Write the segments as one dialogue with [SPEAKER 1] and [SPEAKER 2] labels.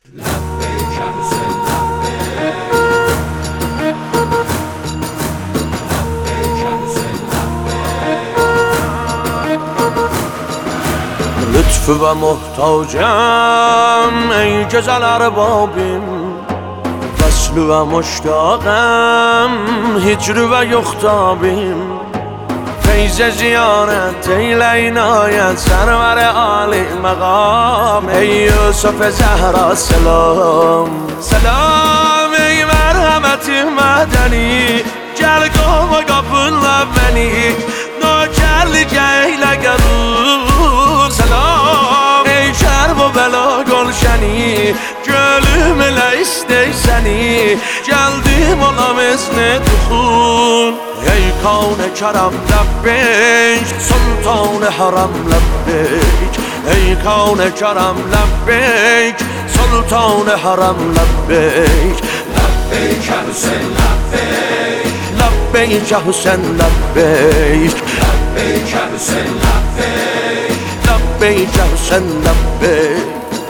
[SPEAKER 1] لطف و محتاجم ای جزل اربابیم، وصل و مشتاقم هجر و یختابیم. فیض زیارت ای لینایت سرور عالی مقام، ای یوسف زهرا سلام. سلام ey merhameti madeni, gel kovma kapınla beni, nökerlik eyle garur. Selam ey şer bu bela gülşeni, gönlüm ile isteyseni, geldim olam izni duhul. Ey kavne kerem lebbeyk, sultan haram lebbeyk. Ey kavne kerem lebbeyk, sultan haram lebbeyk.
[SPEAKER 2] Lebbeyk ya Hüseyin lebbeyk,
[SPEAKER 1] Lebbeyk ya Hüseyin lebbeyk.
[SPEAKER 2] lebbeyk ya Hüseyin lebbeyk,
[SPEAKER 1] Lebbeyk ya Hüseyin lebbeyk.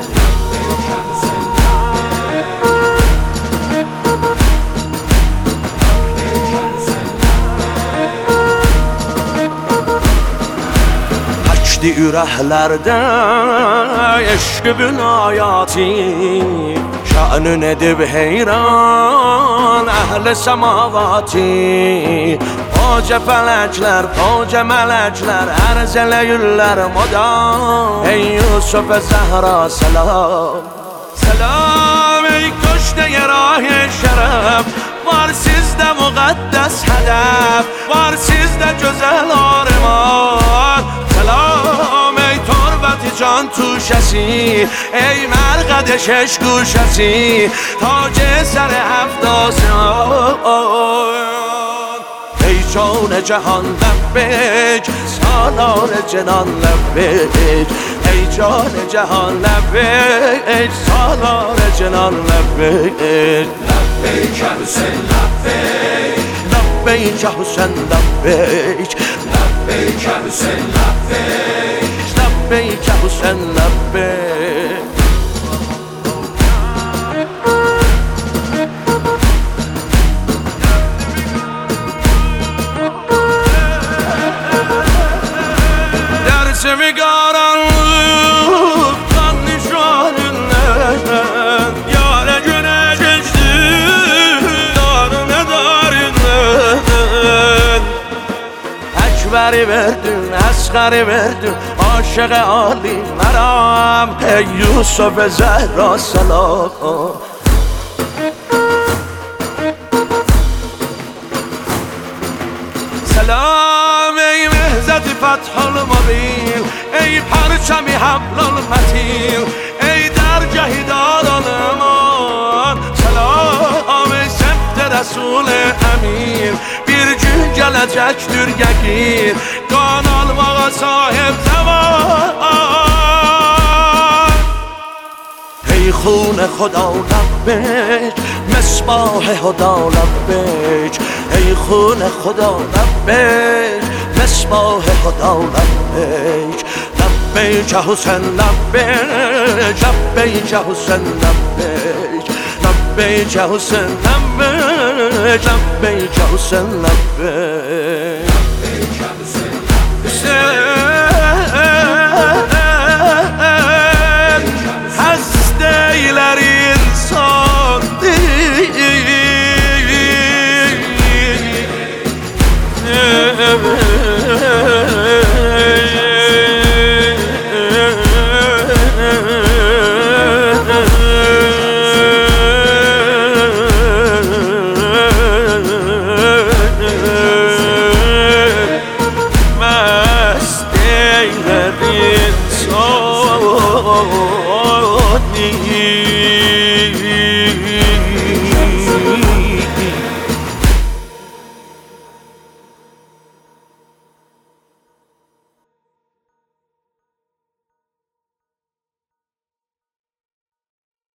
[SPEAKER 1] Açdı ürəhlerde eşq binayati, şanın edib heyran əhl-i semavati. Koca felekler, koca melekler arz eləyirlər modam, ey Yusuf Zəhra selam. Selam ey köşte rah-i şeref, var sizde mukaddes hedef, var sizde güzel arman. Selam ey turbeti can tuşesi, ey merqedeş eşq guşesi, tac ser heft asman. ای جان جهان لبیک، سالار جنان لبیک. ای جان جهان لبیک، سالار جنان لبیک.
[SPEAKER 2] lebbeyk ya Hüseyin lebbeyk,
[SPEAKER 1] لبیک یا حسین لبیک.
[SPEAKER 2] lebbeyk ya Hüseyin lebbeyk,
[SPEAKER 1] لبیک یا حسین لبیک. Dersimi karanlık kan nişanından, yâre güne geçti darine darinden. Ekberi verdin, Asgari verdin, aşık Ali meram, ey Yusuf Zehra selam. سلام ای مهزت فتح المبین، ای پرچمی حبل المتین، ای درگهی داران امان. سلام ای سبت رسول امین، bir gün gələcəkdir yəqin, qan almağa sahib zaman. ای خون خدا لبیک، مصباح هدا لبیک. ای خون خدا لبیک، مصباح هدا لبیک. لبیک یا حسین لبیک، لبیک یا حسین لبیک. لبیک یا حسین لبیک، لبیک یا حسین لبیک.